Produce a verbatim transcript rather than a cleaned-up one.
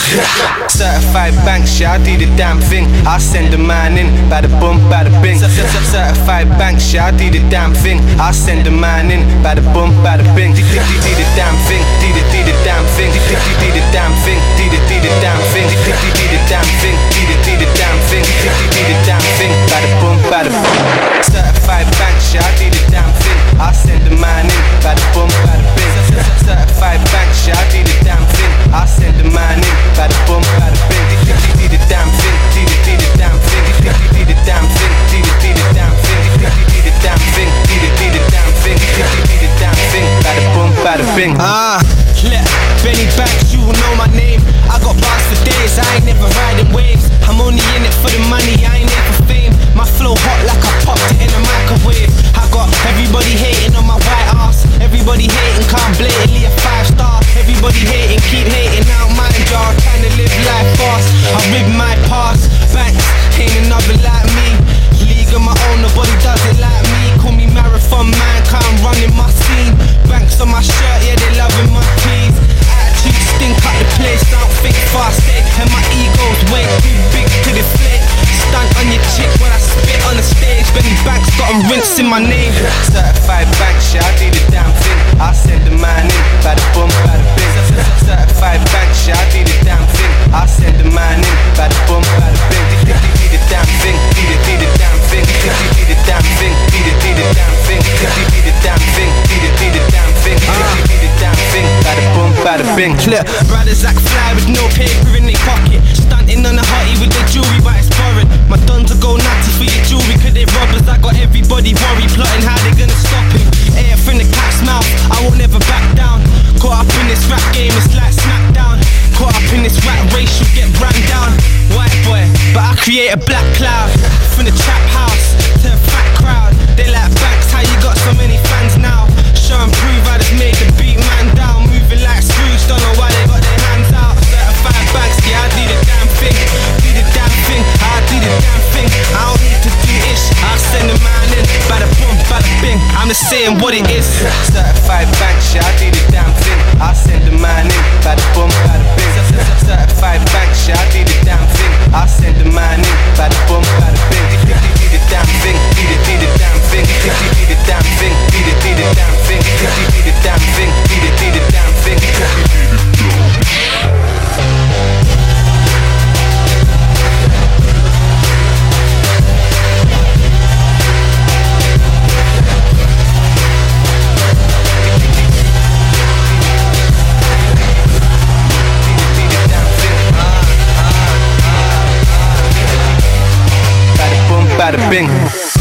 Certified bank shit, I do the damn thing. I send the man in, bada boom, bada bing. Certified bank shit, I do the damn thing. I send the man in, bada boom, bada bing. Do the damn thing, do the do the damn thing, do the damn thing, do the do the damn thing, do the damn thing, do the do the damn thing, do the damn thing, bada boom, bada bing. Certified bank shit, I do the damn thing. I send the man in, bada boom, bada bing. Certified bank shit, I do the damn thing. I send the man in, bada boom, bada bing. Do the damn thing, do the do the damn thing, do the damn thing, do the do the damn thing, do the damn thing, do the do the damn thing, do the damn thing, bada boom, bada bing. Ah, yeah, Benny Banks, you will know my name. I got bars for days, I ain't never riding waves. I'm only in it for the money, I ain't here for fame. My flow hot like I popped it in a microwave. I got everybody hating on my white ass. Everybody hating, can't blatantly a five star. Everybody hating, keep hating out my jar. Trying to live life fast, I rip my past. Banks, ain't another like me. League of my own, nobody does it like me. Call me marathon man, can't run in my scene. Banks on my shirt, yeah, they loving my tees. Attitude stink up the place, don't think fast, eh? And my ego's way too big to deflate. Stunt on your chick when I spit on the stage. Benny Banks got 'em rinsing my name. Certified bank shit, I do the damn thing. I send the man in, bada boom, bada bing. Certified bank shit, I do the damn thing. I send the man in, bada boom, bada bing. Do the damn thing, do the do the damn thing, do the damn thing, do the do the damn thing, do the damn thing, do the do the damn thing, do the damn thing, bada boom, bada bing. Look, brothers act fly with no paper in their pocket. Stunting on a hottie with their jewelry, but it's borrowed. My dons will go natty for your jewelry, cause they robbers. I got everybody worried, plotting how they gonna stop him. Air from the cat's mouth, I won't never back down. Caught up in this rap game, it's like Smackdown. Caught up in this rap race, you get ran down. White boy, but I create a black cloud. From the trap house to a fat crowd. They like Banks, how you got so many fans now? Show and prove I just made the beat man down. Moving like Scrooge, don't know why they got their hands out. Certified Banks, yeah, I do the damn thing. Do the damn thing, I do the damn thing. I don't need to do ish, I send the man in. Bada boom, bada bing, I'm just saying what it is. Certified bank shit, I do the damn thing. I send the man in, bada boom, bada bing. Certified bank shit, I do the damn thing. I send the man in, bada boom, bada bing. Do the damn thing, do the do the damn thing, do the damn thing, do the do the damn thing, do the damn thing, do the do the damn thing. Bada bing.